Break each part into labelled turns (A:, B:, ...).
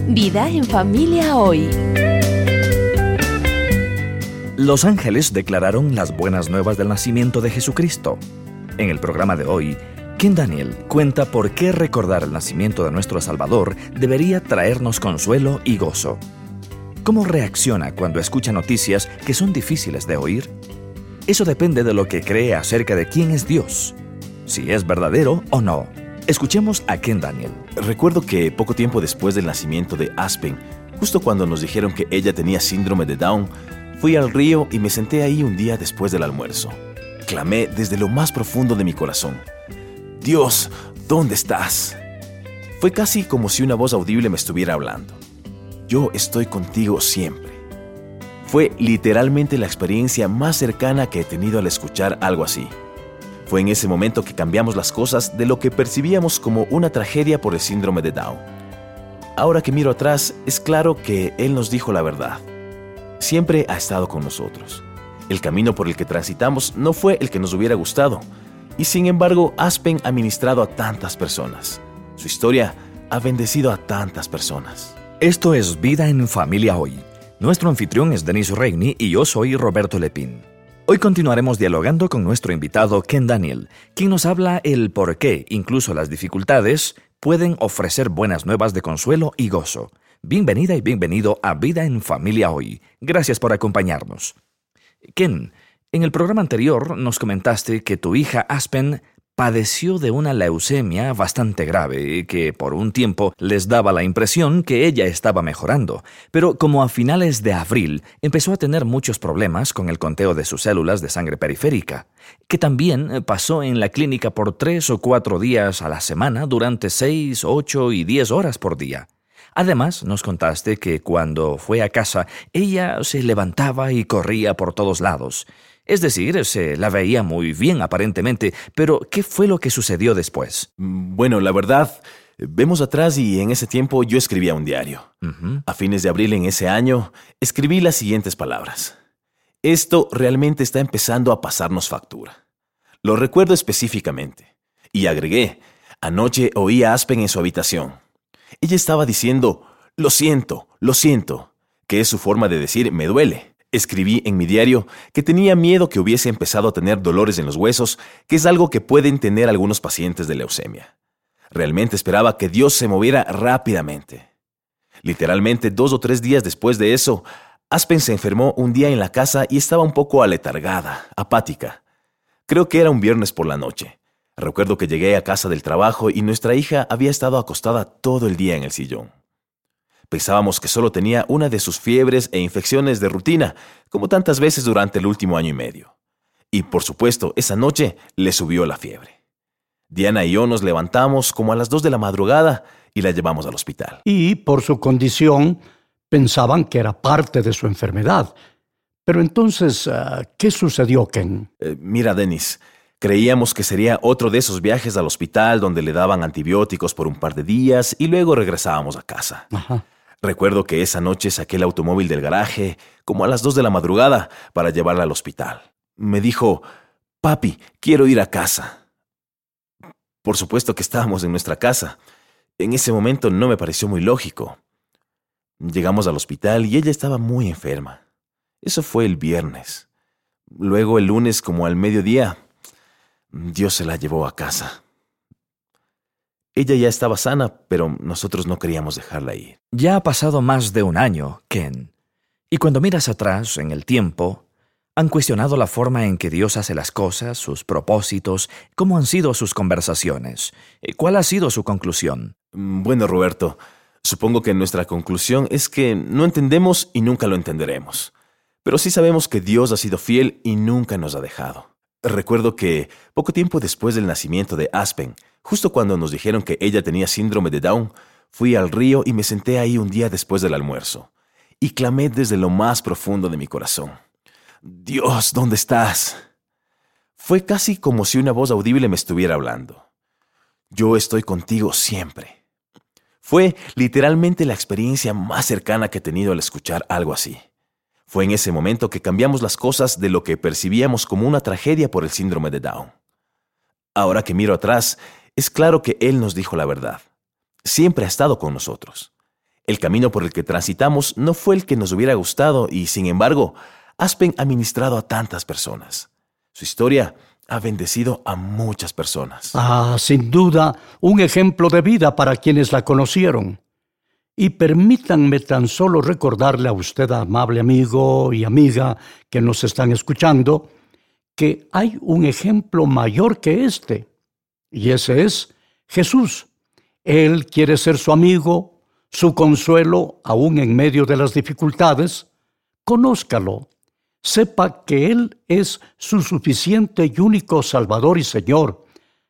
A: Vida en familia hoy.
B: Los ángeles declararon las buenas nuevas del nacimiento de Jesucristo. En el programa de hoy, Ken Daniel cuenta por qué recordar el nacimiento de nuestro Salvador debería traernos consuelo y gozo. ¿Cómo reacciona cuando escucha noticias que son difíciles de oír? Eso depende de lo que cree acerca de quién es Dios, si es verdadero o no. Escuchemos a Ken Daniel.
C: Recuerdo que poco tiempo después del nacimiento de Aspen, justo cuando nos dijeron que ella tenía síndrome de Down, fui al río y me senté ahí un día después del almuerzo. Clamé desde lo más profundo de mi corazón: Dios, ¿dónde estás? Fue casi como si una voz audible me estuviera hablando. Yo estoy contigo siempre. Fue literalmente la experiencia más cercana que he tenido al escuchar algo así. Fue en ese momento que cambiamos las cosas de lo que percibíamos como una tragedia por el síndrome de Down. Ahora que miro atrás, es claro que Él nos dijo la verdad. Siempre ha estado con nosotros. El camino por el que transitamos no fue el que nos hubiera gustado. Y sin embargo, Aspen ha ministrado a tantas personas. Su historia ha bendecido a tantas personas.
B: Esto es Vida en Familia Hoy. Nuestro anfitrión es Denis Reigny y yo soy Roberto Lepín. Hoy continuaremos dialogando con nuestro invitado Ken Daniel, quien nos habla el por qué, incluso las dificultades, pueden ofrecer buenas nuevas de consuelo y gozo. Bienvenida y bienvenido a Vida en Familia Hoy. Gracias por acompañarnos. Ken, en el programa anterior nos comentaste que tu hija Aspen padeció de una leucemia bastante grave que por un tiempo les daba la impresión que ella estaba mejorando, pero como a finales de abril empezó a tener muchos problemas con el conteo de sus células de sangre periférica, que también pasó en la clínica por 3 o 4 días a la semana durante 6, 8 y 10 horas por día. Además, nos contaste que cuando fue a casa, ella se levantaba y corría por todos lados. Es decir, se la veía muy bien aparentemente, pero ¿qué fue lo que sucedió después?
C: Bueno, la verdad, vemos atrás y en ese tiempo yo escribía un diario. A fines de abril en ese año, escribí las siguientes palabras: esto realmente está empezando a pasarnos factura. Lo recuerdo específicamente. Y agregué: anoche oí a Aspen en su habitación. Ella estaba diciendo, lo siento, que es su forma de decir me duele. Escribí en mi diario que tenía miedo que hubiese empezado a tener dolores en los huesos, que es algo que pueden tener algunos pacientes de leucemia. Realmente esperaba que Dios se moviera rápidamente. Literalmente 2 o 3 días después de eso, Aspen se enfermó un día en la casa y estaba un poco aletargada, apática. Creo que era un viernes por la noche. Recuerdo que llegué a casa del trabajo y nuestra hija había estado acostada todo el día en el sillón. Pensábamos que solo tenía una de sus fiebres e infecciones de rutina, como tantas veces durante el último año y medio. Y por supuesto, esa noche le subió la fiebre. Diana y yo nos levantamos como a las 2 de la madrugada y la llevamos al hospital.
D: Y por su condición, pensaban que era parte de su enfermedad. Pero entonces, ¿qué sucedió, Ken?
C: Mira, Denis, creíamos que sería otro de esos viajes al hospital donde le daban antibióticos por un par de días y luego regresábamos a casa.
D: Ajá.
C: Recuerdo que esa noche saqué el automóvil del garaje, como a las 2 de la madrugada, para llevarla al hospital. Me dijo: papi, quiero ir a casa. Por supuesto que estábamos en nuestra casa. En ese momento no me pareció muy lógico. Llegamos al hospital y ella estaba muy enferma. Eso fue el viernes. Luego el lunes, como al mediodía, Dios se la llevó a casa. Ella ya estaba sana, pero nosotros no queríamos dejarla ir.
B: Ya ha pasado más de un año, Ken. Y cuando miras atrás en el tiempo, ¿han cuestionado la forma en que Dios hace las cosas, sus propósitos? ¿Cómo han sido sus conversaciones? ¿Cuál ha sido su conclusión?
C: Bueno, Roberto, supongo que nuestra conclusión es que no entendemos y nunca lo entenderemos. Pero sí sabemos que Dios ha sido fiel y nunca nos ha dejado. Recuerdo que poco tiempo después del nacimiento de Aspen, justo cuando nos dijeron que ella tenía síndrome de Down, fui al río y me senté ahí un día después del almuerzo. Y clamé desde lo más profundo de mi corazón: Dios, ¿dónde estás? Fue casi como si una voz audible me estuviera hablando. Yo estoy contigo siempre. Fue literalmente la experiencia más cercana que he tenido al escuchar algo así. Fue en ese momento que cambiamos las cosas de lo que percibíamos como una tragedia por el síndrome de Down. Ahora que miro atrás, es claro que Él nos dijo la verdad. Siempre ha estado con nosotros. El camino por el que transitamos no fue el que nos hubiera gustado y, sin embargo, Aspen ha ministrado a tantas personas. Su historia ha bendecido a muchas personas.
D: Sin duda, un ejemplo de vida para quienes la conocieron. Y permítanme tan solo recordarle a usted, amable amigo y amiga que nos están escuchando, que hay un ejemplo mayor que este, y ese es Jesús. Él quiere ser su amigo, su consuelo, aún en medio de las dificultades. Conózcalo. Sepa que Él es su suficiente y único Salvador y Señor,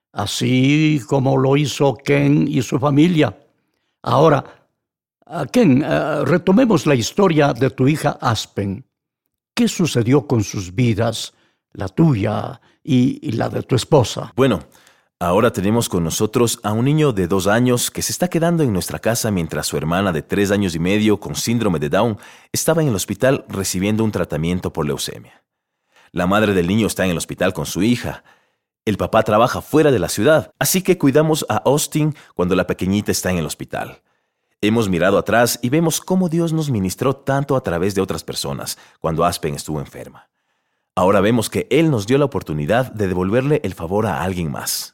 D: así como lo hizo Ken y su familia. Ahora, Ken, retomemos la historia de tu hija Aspen. ¿Qué sucedió con sus vidas, la tuya y la de tu esposa?
C: Bueno, ahora tenemos con nosotros a un niño de 2 años que se está quedando en nuestra casa mientras su hermana de 3 años y medio con síndrome de Down estaba en el hospital recibiendo un tratamiento por leucemia. La madre del niño está en el hospital con su hija. El papá trabaja fuera de la ciudad, así que cuidamos a Austin cuando la pequeñita está en el hospital. Hemos mirado atrás y vemos cómo Dios nos ministró tanto a través de otras personas cuando Aspen estuvo enferma. Ahora vemos que Él nos dio la oportunidad de devolverle el favor a alguien más.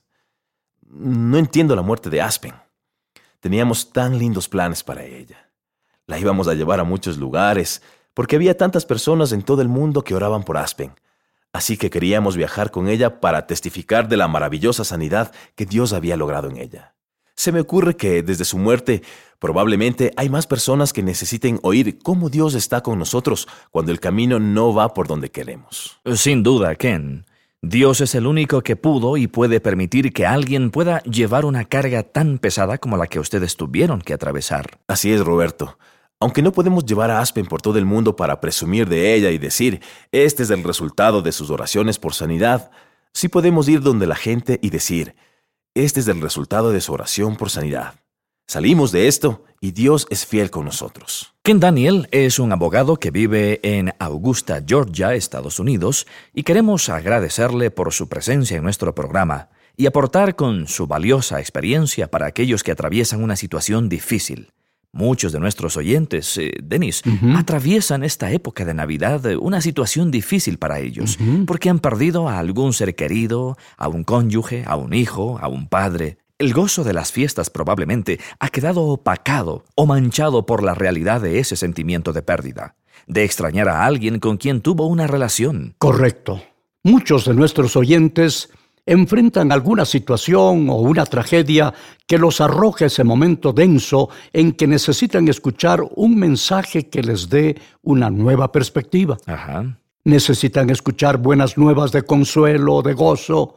C: No entiendo la muerte de Aspen. Teníamos tan lindos planes para ella. La íbamos a llevar a muchos lugares, porque había tantas personas en todo el mundo que oraban por Aspen. Así que queríamos viajar con ella para testificar de la maravillosa sanidad que Dios había logrado en ella. Se me ocurre que desde su muerte, probablemente hay más personas que necesiten oír cómo Dios está con nosotros cuando el camino no va por donde queremos.
B: Sin duda, Ken. Dios es el único que pudo y puede permitir que alguien pueda llevar una carga tan pesada como la que ustedes tuvieron que atravesar.
C: Así es, Roberto. Aunque no podemos llevar a Aspen por todo el mundo para presumir de ella y decir, este es el resultado de sus oraciones por sanidad, sí podemos ir donde la gente y decir, este es el resultado de su oración por sanidad. Salimos de esto y Dios es fiel con nosotros.
B: Ken Daniel es un abogado que vive en Augusta, Georgia, Estados Unidos, y queremos agradecerle por su presencia en nuestro programa y aportar con su valiosa experiencia para aquellos que atraviesan una situación difícil. Muchos de nuestros oyentes, Denis, atraviesan esta época de Navidad una situación difícil para ellos, porque han perdido a algún ser querido, a un cónyuge, a un hijo, a un padre. El gozo de las fiestas probablemente ha quedado opacado o manchado por la realidad de ese sentimiento de pérdida, de extrañar a alguien con quien tuvo una relación.
D: Correcto. Muchos de nuestros oyentes enfrentan alguna situación o una tragedia que los arroja ese momento denso en que necesitan escuchar un mensaje que les dé una nueva perspectiva. Necesitan escuchar buenas nuevas de consuelo, de gozo.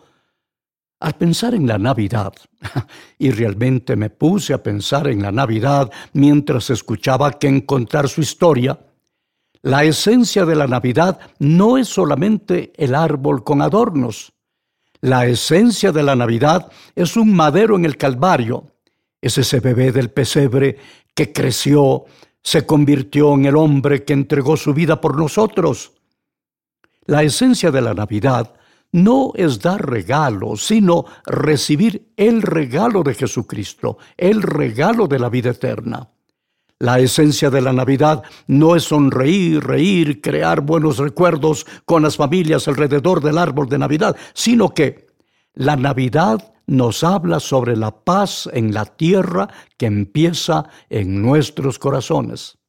D: Al pensar en la Navidad, y realmente me puse a pensar en la Navidad mientras escuchaba a Ken contar su historia, la esencia de la Navidad no es solamente el árbol con adornos. La esencia de la Navidad es un madero en el Calvario. Es ese bebé del pesebre que creció, se convirtió en el hombre que entregó su vida por nosotros. La esencia de la Navidad no es dar regalos, sino recibir el regalo de Jesucristo, el regalo de la vida eterna. La esencia de la Navidad no es sonreír, reír, crear buenos recuerdos con las familias alrededor del árbol de Navidad, sino que la Navidad nos habla sobre la paz en la tierra que empieza en nuestros corazones.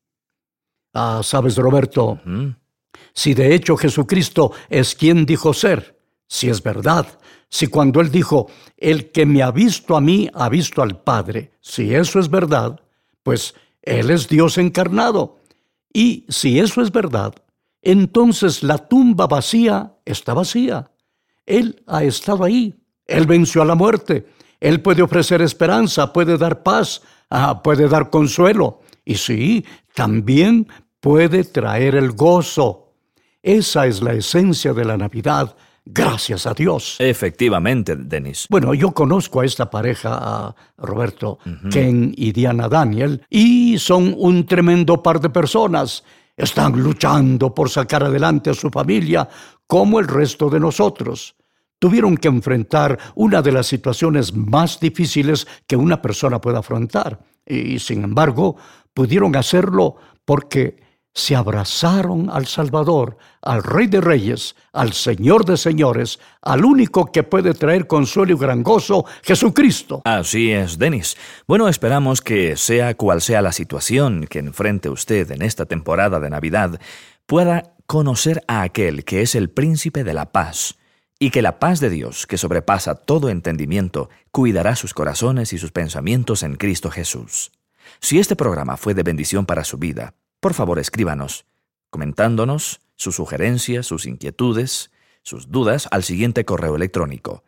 D: ¿Sabes, Roberto? Si de hecho Jesucristo es quien dijo ser, si es verdad, si cuando Él dijo, el que me ha visto a mí, ha visto al Padre, si eso es verdad, pues Él es Dios encarnado. Y si eso es verdad, entonces la tumba vacía está vacía. Él ha estado ahí. Él venció a la muerte. Él puede ofrecer esperanza, puede dar paz, puede dar consuelo. Y sí, también puede traer el gozo. Esa es la esencia de la Navidad. Gracias a Dios.
B: Efectivamente, Denis.
D: Bueno, yo conozco a esta pareja, Roberto, Ken y Diana Daniel, y son un tremendo par de personas. Están luchando por sacar adelante a su familia como el resto de nosotros. Tuvieron que enfrentar una de las situaciones más difíciles que una persona puede afrontar. Y sin embargo, pudieron hacerlo porque se abrazaron al Salvador, al Rey de Reyes, al Señor de Señores, al único que puede traer consuelo y gran gozo, Jesucristo.
B: Así es, Denis. Bueno, esperamos que sea cual sea la situación que enfrente usted en esta temporada de Navidad, pueda conocer a aquel que es el príncipe de la paz, y que la paz de Dios, que sobrepasa todo entendimiento, cuidará sus corazones y sus pensamientos en Cristo Jesús. Si este programa fue de bendición para su vida, por favor escríbanos, comentándonos sus sugerencias, sus inquietudes, sus dudas al siguiente correo electrónico,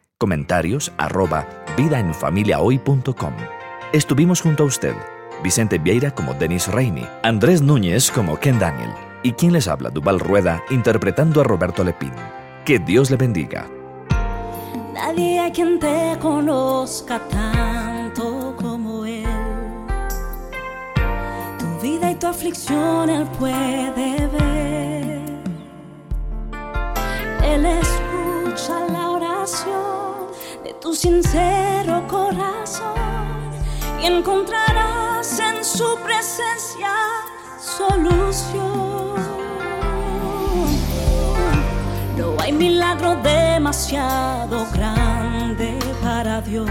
B: comentarios@vidaenfamiliahoy.com. Estuvimos junto a usted, Vicente Vieira como Denis Reini, Andrés Núñez como Ken Daniel, y quien les habla, Duval Rueda, interpretando a Roberto Lepín. Que Dios le bendiga.
E: Nadie hay quien te conozca tanto como Él. Tu vida y tu aflicción Él puede ver. Él escucha la oración de tu sincero corazón y encontrarás en su presencia solución. No hay milagro demasiado grande para Dios.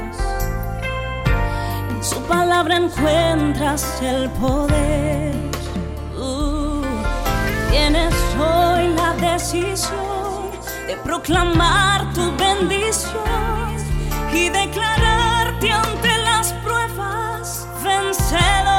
E: En su palabra encuentras el poder. Tienes hoy la decisión de proclamar tu bendición y declararte ante las pruebas vencedor.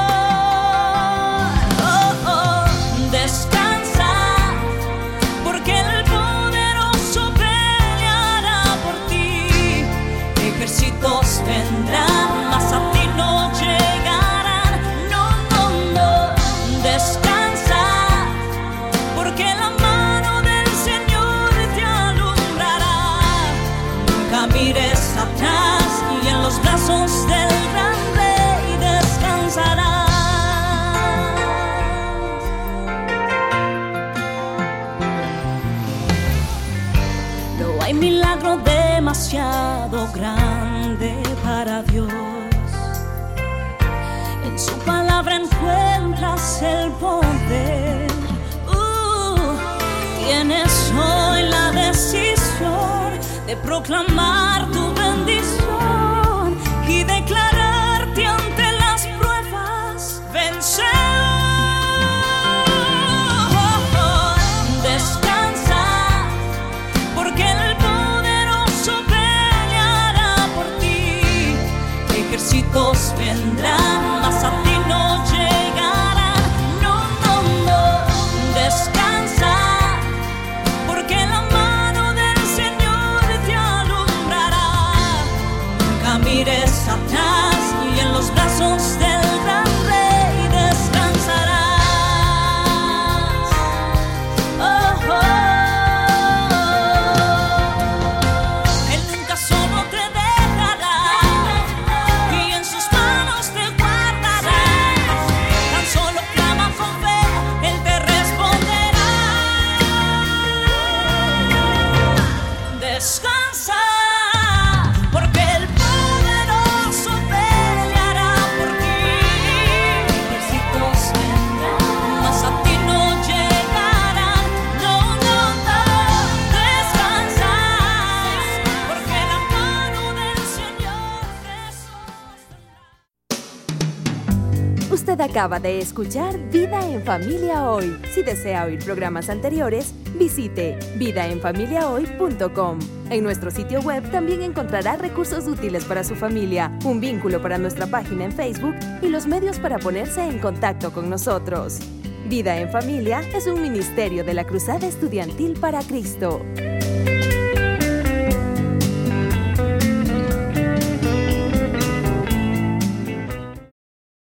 E: Vendrán, mas a ti no llegarán. No, no, no, descansa, porque la mano del Señor te alumbrará. Nunca mires atrás y en los brazos del gran Rey descansarás. No hay milagro demasiado grande para Dios. En su palabra encuentras el poder. Tienes hoy la decisión de proclamar tu bendición y declararte ante las pruebas vencedor. Descansa, porque el poderoso peleará por ti. Ejércitos vendrán, mas a ti no llegarán. No, no, no, descansa, porque la mano del Señor te alumbrará. Nunca mires atrás y en los brazos del gran Rey descansarás. Oh, oh. Él nunca solo te dejará y en sus manos te guardará. Tan solo clama con fe, Él te responderá. Descansa, porque el poderoso peleará por ti. Ejércitos vendrán, mas a ti no llegarán. No, no, no, descansa, porque la mano del Señor te sostendrá.
A: Usted acaba de escuchar Vida en Familia Hoy. Si desea oír programas anteriores, visite vidaenfamiliahoy.com. En nuestro sitio web también encontrará recursos útiles para su familia, un vínculo para nuestra página en Facebook y los medios para ponerse en contacto con nosotros. Vida en Familia es un ministerio de la Cruzada Estudiantil para Cristo.